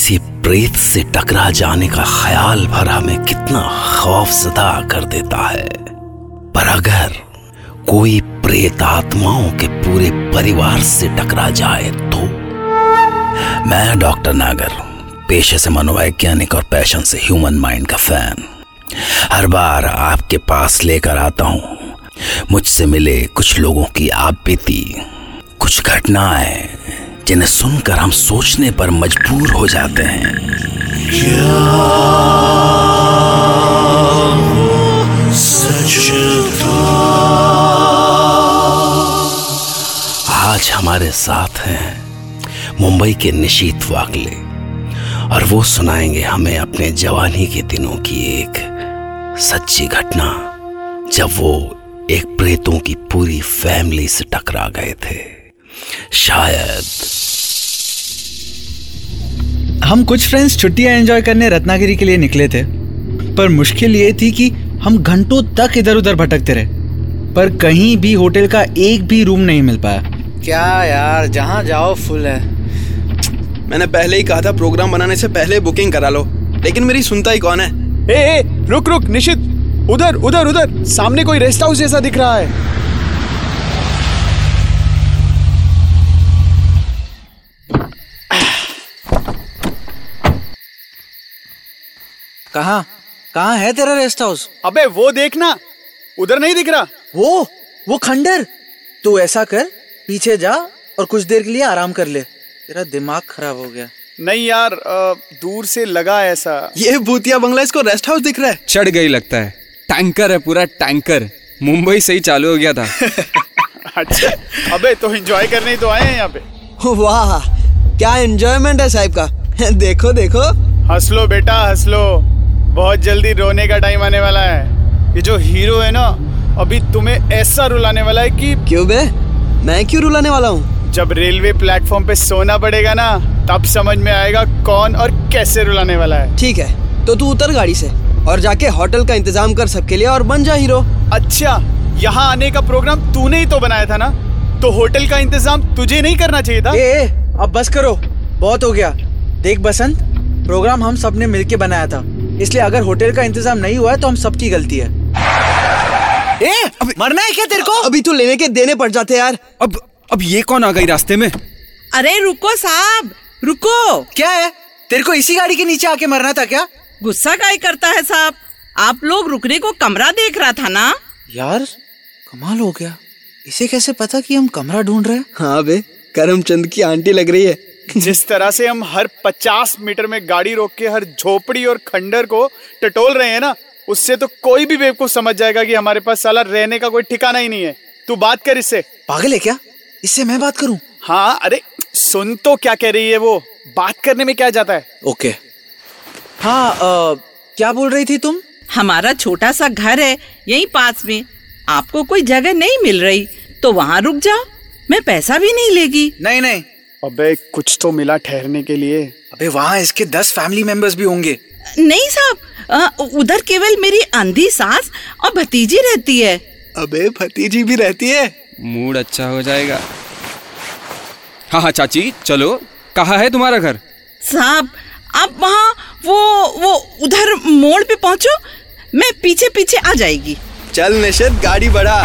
किसी प्रेत से टकरा जाने का ख्याल भर हमें कितना खौफजदा कर देता है। पर अगर कोई प्रेत आत्माओं के पूरे परिवार से टकरा जाए तो? मैं डॉक्टर नागर, पेशे से मनोवैज्ञानिक और पैशन से ह्यूमन माइंड का फैन, हर बार आपके पास लेकर आता हूं मुझसे मिले कुछ लोगों की आपबीती, कुछ घटनाएं जिन्हें सुनकर हम सोचने पर मजबूर हो जाते हैं। क्या वो सच था? आज हमारे साथ हैं मुंबई के निशीत वागले और वो सुनाएंगे हमें अपने जवानी के दिनों की एक सच्ची घटना जब वो एक प्रेतों की पूरी फैमिली से टकरा गए थे। शायद हम कुछ फ्रेंड्स छुट्टियां एंजॉय करने रत्नागिरी के लिए निकले थे, पर मुश्किल ये थी कि हम घंटों तक इधर उधर भटकते रहे, पर कहीं भी होटल का एक भी रूम नहीं मिल पाया। क्या यार, जहाँ जाओ फुल है। मैंने पहले ही कहा था प्रोग्राम बनाने से पहले बुकिंग करा लो, लेकिन मेरी सुनता ही कौन है। ए, रुक रुक निशित, उधर उधर उधर सामने कोई रेस्ट हाउस जैसा दिख रहा है। कहाँ है तेरा रेस्ट हाउस? अबे वो देखना, उधर नहीं दिख रहा? वो खंडर। तू ऐसा कर, पीछे जा और कुछ देर के लिए आराम कर ले, तेरा दिमाग खराब हो गया। नहीं यार, दूर से लगा ऐसा। ये भूतिया बंगला इसको रेस्ट हाउस दिख रहा है। चढ़ गई लगता है, टैंकर है, पूरा टैंकर। मुंबई से ही चालू हो गया था। अच्छा, अबे तो एंजॉय करने ही तो आए हैं यहाँ पे। वाह, क्या एंजॉयमेंट है साहब का। देखो देखो, हंस लो बेटा हंस लो, बहुत जल्दी रोने का टाइम आने वाला है। ये जो हीरो है ना, अभी तुम्हें ऐसा रुलाने वाला है कि। क्यों बे, मैं क्यों रुलाने वाला हूँ? जब रेलवे प्लेटफॉर्म पे सोना पड़ेगा ना, तब समझ में आएगा कौन और कैसे रुलाने वाला है। ठीक है, तो तू उतर गाड़ी से और जाके होटल का इंतजाम कर सबके लिए और बन जा हीरो। अच्छा, यहाँ आने का प्रोग्राम तूने ही तो बनाया था ना, तो होटल का इंतजाम तुझे नहीं करना चाहिए था? अब बस करो, बहुत हो गया। देख बसंत, प्रोग्राम हम सबने मिलके बनाया था, इसलिए अगर होटल का इंतजाम नहीं हुआ है तो हम सबकी गलती है। मरना है क्या तेरे को? अभी तो लेने के देने पड़ जाते यार। अब ये कौन आ गई रास्ते में? अरे रुको साहब, रुको। क्या है, तेरे को इसी गाड़ी के नीचे आके मरना था क्या? गुस्सा काहे करता है साहब? आप लोग रुकने को कमरा देख रहा था ना? यार कमाल हो गया, इसे कैसे पता कि हम कमरा ढूंढ रहे हैं? हाँ बे, करमचंद की आंटी लग रही है। जिस तरह से हम हर 50 मीटर में गाड़ी रोक के हर झोपड़ी और खंडर को टटोल रहे हैं ना, उससे तो कोई भी बेवकूफ समझ जाएगा कि हमारे पास साला रहने का कोई ठिकाना ही नहीं है। तू बात कर इससे। पागल है क्या? इससे मैं बात करूं? हाँ, अरे सुन तो क्या कह रही है वो, बात करने में क्या जाता है। ओके। हाँ, क्या बोल रही थी तुम? हमारा छोटा सा घर है यहीं पास में, आपको कोई जगह नहीं मिल रही तो वहाँ रुक जाओ, मैं पैसा भी नहीं लेगी। नहीं। अबे कुछ तो मिला ठहरने के लिए। अबे वहाँ इसके 10 फैमिली मेंबर्स भी होंगे। नहीं साहब, उधर केवल मेरी अंधी सास और भतीजी रहती है। अबे भतीजी भी रहती है? मूड अच्छा हो जाएगा। हाँ चाची चलो, कहाँ है तुम्हारा घर? साहब आप वहाँ वो उधर मोड़ पे पहुँचो, मैं पीछे पीछे आ जाएगी। चल निशित, गाड़ी बढ़ा।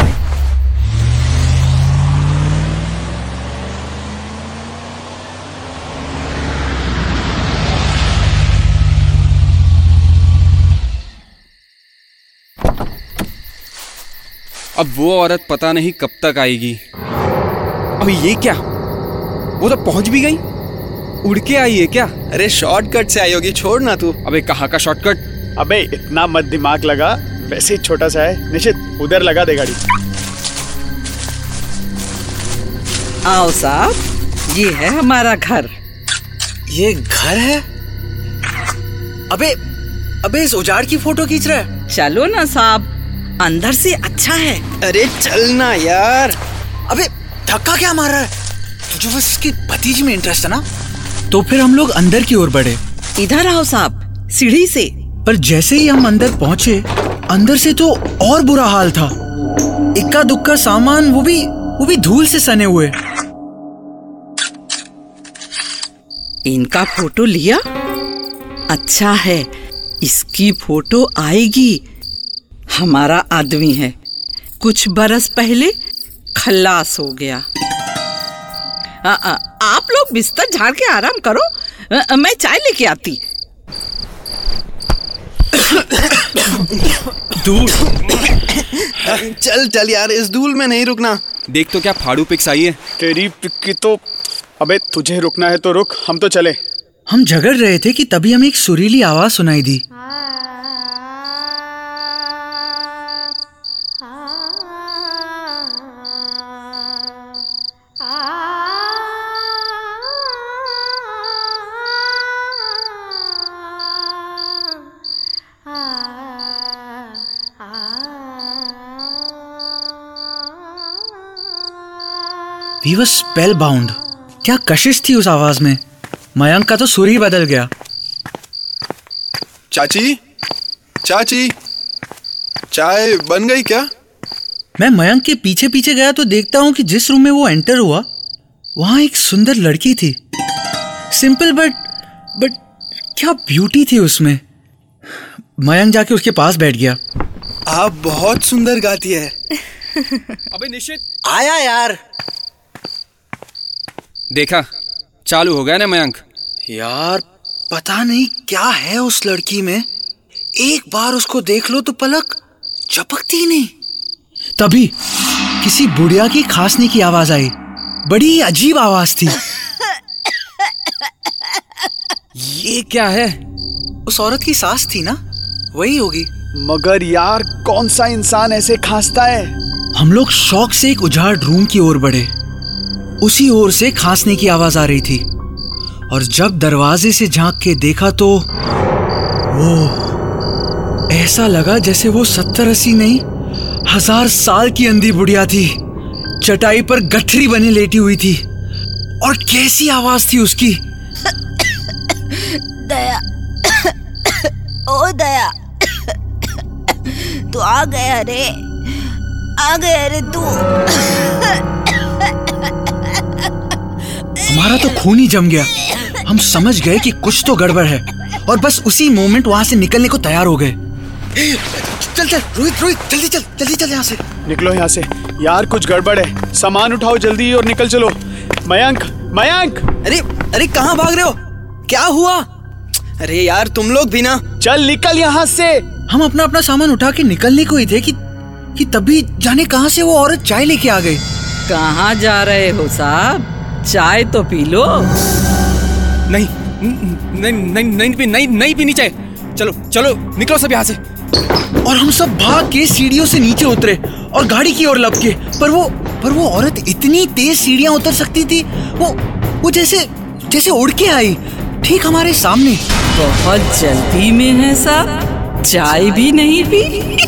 अब वो औरत पता नहीं कब तक आएगी। अबे ये क्या, वो तो पहुंच भी गई। उड़ के आई है क्या? अरे शॉर्टकट से आई होगी, छोड़ ना तू। अबे कहाँ का शॉर्टकट? अबे इतना मत दिमाग लगा, वैसे ही छोटा सा है। निशित उधर लगा दे गाड़ी। आओ साहब, ये है हमारा घर। ये घर है? अबे इस उजाड़ की फोटो खींच रहा है? चलो ना साहब, अंदर से अच्छा है। अरे चलना यार। अबे धक्का क्या मार रहा है? तुझे बस इसकी भतीजी में इंटरेस्ट है ना? तो फिर हम लोग अंदर की ओर बढ़े। इधर आओ साहब, सीढ़ी से। पर जैसे ही हम अंदर पहुंचे, अंदर से तो और बुरा हाल था। इक्का दुक्का सामान, वो भी धूल से सने हुए। इनका फोटो लिया अच्छा है, इसकी फोटो आएगी। हमारा आदमी है, कुछ बरस पहले खल्लास हो गया। आप लोग बिस्तर झाड़ के आराम करो, मैं चाय लेके आती। धूल। चल चल यार, इस धूल में नहीं रुकना। देख तो क्या फाड़ू पिक्स आई है। तेरी पिक की तो। अबे तुझे रुकना है तो रुक, हम तो चले। हम झगड़ रहे थे कि तभी हमें एक सुरीली आवाज सुनाई दी। We were spellbound। क्या कशिश थी उस आवाज में। मयंक का तो सुर ही बदल गया। चाची, चाची, चाय बन गई क्या? मैं मयंक के पीछे पीछे गया तो देखता हूँ कि जिस रूम में वो एंटर हुआ वहां एक सुंदर लड़की थी। सिंपल बट क्या ब्यूटी थी उसमें। मयंक जाके उसके पास बैठ गया। आप बहुत सुंदर गाती है। अबे निश्चित आया यार। देखा, चालू हो गया ना मयंक। यार पता नहीं क्या है उस लड़की में, एक बार उसको देख लो तो पलक झपकती ही नहीं। तभी किसी बुढ़िया की खांसने की आवाज आई। बड़ी अजीब आवाज थी। ये क्या है? उस औरत की सास थी ना, वही होगी। मगर यार कौन सा इंसान ऐसे खांसता है? हम लोग शौक से एक उजाड़ रूम की ओर बढ़े। उसी ओर से खांसने की आवाज आ रही थी और जब दरवाजे से झांक के देखा तो वो ऐसा लगा जैसे वो 70-80 नहीं 1000 साल की अंधी बुढ़िया थी। चटाई पर गठरी बने लेटी हुई थी और कैसी आवाज थी उसकी। दया, ओ दया, तू आ गया रे, आ गया रे तू। हमारा तो खून ही जम गया। हम समझ गए कि कुछ तो गड़बड़ है और बस उसी मोमेंट वहां से निकलने को तैयार हो गए। चल चल रोहित जल्दी चल यहाँ से। निकलो यहाँ से यार, कुछ गड़बड़ है। सामान उठाओ जल्दी और निकल चलो। मयंक। अरे कहाँ भाग रहे हो? क्या हुआ? अरे यार तुम लोग भी ना। चल निकल यहाँ से। हम अपना सामान उठा के निकलने को ही थे कि तभी जाने कहां से वो औरत चाय लेके आ गई। कहाँ जा रहे हो साहब? चाय तो पी लो। नहीं पीनी चाय। चलो निकलो सब यहाँ से। और हम सब भाग के सीढ़ियों से नीचे उतरे और गाड़ी की ओर लपके। पर वो औरत इतनी तेज सीढ़ियां उतर सकती थी, वो जैसे उड़ के आई ठीक हमारे सामने। बहुत जल्दी में है साहब, चाय भी नहीं पी।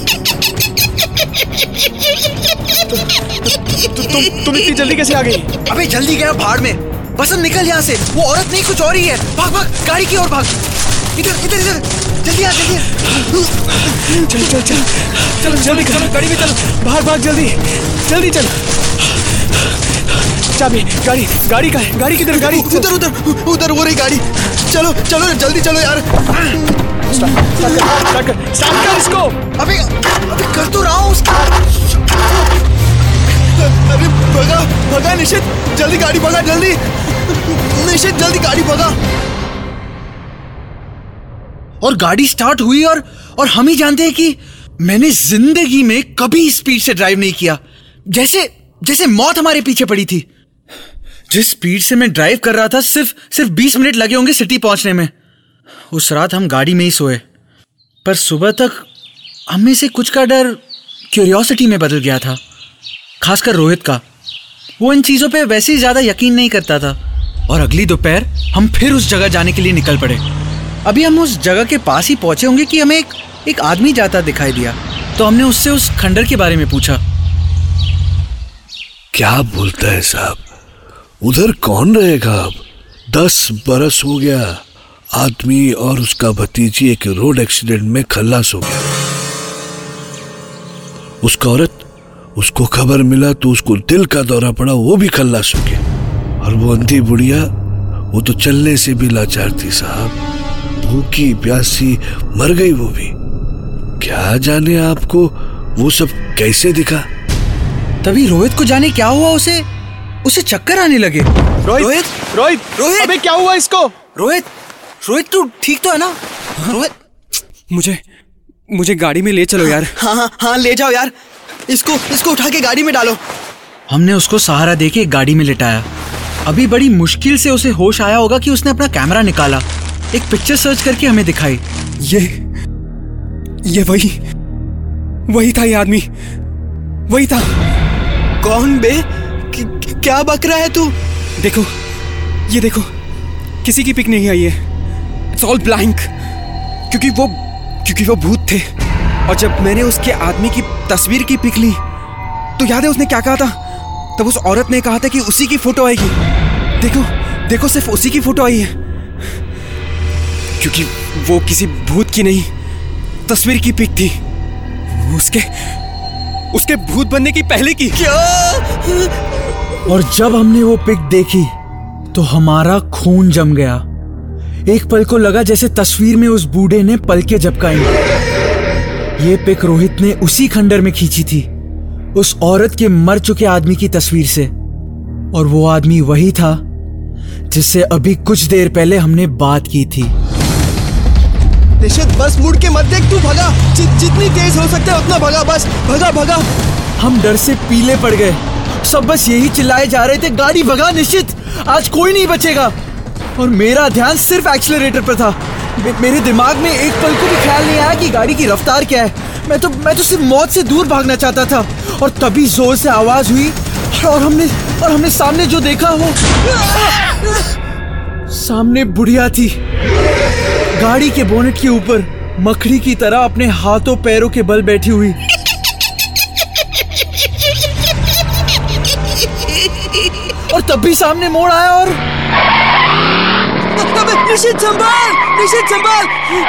तुम इतनी जल्दी कैसे आ गई? अबे जल्दी गया भाड़ में। बसंत निकल यहाँ से, वो औरत नहीं कुछ और ही है। भाग गाड़ी की ओर भाग। इधर जल्दी आ। चल जल्दी गाड़ी में चलो। भाग जल्दी चल। चाबी गाड़ी का है। गाड़ी किधर? गाड़ी उधर हो रही गाड़ी। चलो जल्दी चलो यार। स्टार्ट कर इसको। अबे कर तो रहा हूँ उसका। अरे भगा निशित, जल्दी गाड़ी भगा जल्दी। निशित जल्दी गाड़ी भगा। और गाड़ी स्टार्ट हुई और हम ही जानते हैं कि मैंने जिंदगी में कभी स्पीड से ड्राइव नहीं किया। जैसे मौत हमारे पीछे पड़ी थी। जिस स्पीड से मैं ड्राइव कर रहा था सिर्फ 20 मिनट लगे होंगे सिटी पहुंचने में। उस रात हम गाड़ी में ही सोए, पर सुबह तक हम में से कुछ का डर क्यूरियोसिटी में बदल गया था, खासकर रोहित का। वो इन चीजों पे वैसे ही ज्यादा यकीन नहीं करता था। और अगली दोपहर हम फिर उस जगह जाने के लिए निकल पड़े। अभी हम उस जगह के पास ही पहुंचे होंगे कि हमें एक आदमी जाता दिखाई दिया। तो हमने उससे उस खंडर के बारे में पूछा। क्या बोलता है साहब? उधर कौन रहेगा अब? 10 बरस हो गया। आदमी और उसका भतीजी एक रोड एक्सीडेंट में खल्लास हो गया। उसका औरत, उसको खबर मिला तो उसको दिल का दौरा पड़ा, वो भी खल्लास हो गया। और वो अंधी बुढ़िया, वो तो चलने से भी लाचार थी साहब। भूखी प्यासी मर गई वो भी। क्या जाने आपको वो सब कैसे दिखा। तभी रोहित को जाने क्या हुआ, उसे चक्कर आने लगे। रोहित रोहित रोहित, अबे क्या हुआ इसको? रोहित रोहित तू ठीक तो है ना? रोहित मुझे गाड़ी में ले चलो यार। हाँ ले जाओ यार, इसको उठा के गाड़ी में डालो। हमने उसको सहारा देके एक गाड़ी में लिटाया। अभी बड़ी मुश्किल से उसे होश आया होगा कि उसने अपना कैमरा निकाला, एक पिक्चर सर्च करके हमें दिखाई। ये वही था, ये आदमी वही था। कौन बे? क्या बक रहा है तू? ये देखो किसी की पिक नहीं आई है, इट्स ऑल ब्लैंक। क्योंकि वो भूत थे। और जब मैंने उसके आदमी की तस्वीर की पिक ली तो याद है उसने क्या कहा था? तब उस औरत ने कहा था कि उसी की फोटो आएगी। देखो सिर्फ उसी की फोटो आई है, क्योंकि वो किसी भूत की नहीं, तस्वीर की पिक थी। उसके भूत बनने की पहले की। क्या? और जब हमने वो पिक देखी तो हमारा खून जम गया। एक पल को लगा जैसे तस्वीर में उस बूढ़े ने पलकें झपकाई। ये पिक रोहित ने उसी खंडर में खींची थी, उस औरत के मर चुके आदमी की तस्वीर से। और वो आदमी वही था जिससे अभी कुछ देर पहले हमने बात की थी। निशित बस मुड़ के मत देख, तू भगा। जितनी तेज हो सकता है उतना भगा, बस भगा। हम डर से पीले पड़ गए। सब बस यही चिल्लाए जा रहे थे, गाड़ी भगा निश्चित, आज कोई नहीं बचेगा। और मेरा ध्यान सिर्फ एक्सीलरेटर पर था। मेरे दिमाग में एक पल को भी ख्याल नहीं आया कि गाड़ी की रफ्तार क्या है। मैं तो सिर्फ मौत से दूर भागना चाहता था। और तभी जोर से आवाज हुई और हमने सामने जो देखा वो सामने बुढ़िया थी, गाड़ी के बोनेट के ऊपर मकड़ी की तरह अपने हाथों पैरों के बल बैठी हुई। और तभी सामने मोड़ आया और निशित संभाल।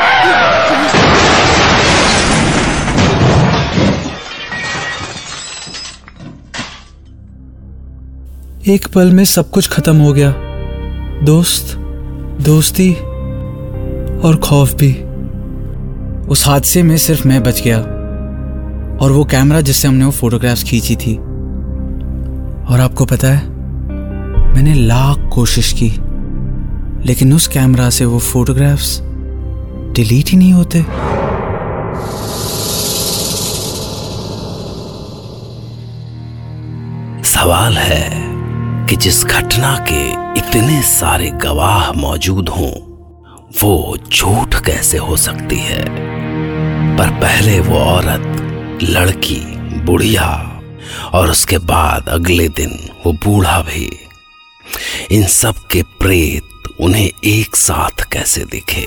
एक पल में सब कुछ खत्म हो गया, दोस्त, दोस्ती और खौफ भी। उस हादसे में सिर्फ मैं बच गया और वो कैमरा जिससे हमने वो फोटोग्राफ्स खींची थी। और आपको पता है, मैंने लाख कोशिश की लेकिन उस कैमरा से वो फोटोग्राफ्स डिलीट ही नहीं होते। सवाल है कि जिस घटना के इतने सारे गवाह मौजूद हों वो झूठ कैसे हो सकती है। पर पहले वो औरत, लड़की, बुढ़िया और उसके बाद अगले दिन वो बूढ़ा भी, इन सब के प्रेत उन्हें एक साथ कैसे दिखे।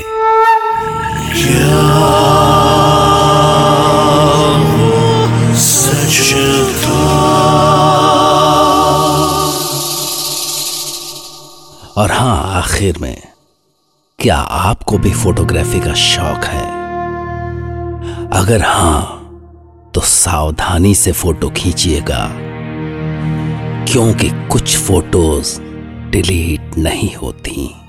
और हाँ, आखिर में, क्या आपको भी फोटोग्राफी का शौक है? अगर हाँ तो सावधानी से फोटो खींचिएगा, क्योंकि कुछ फोटोज डिलीट नहीं होती।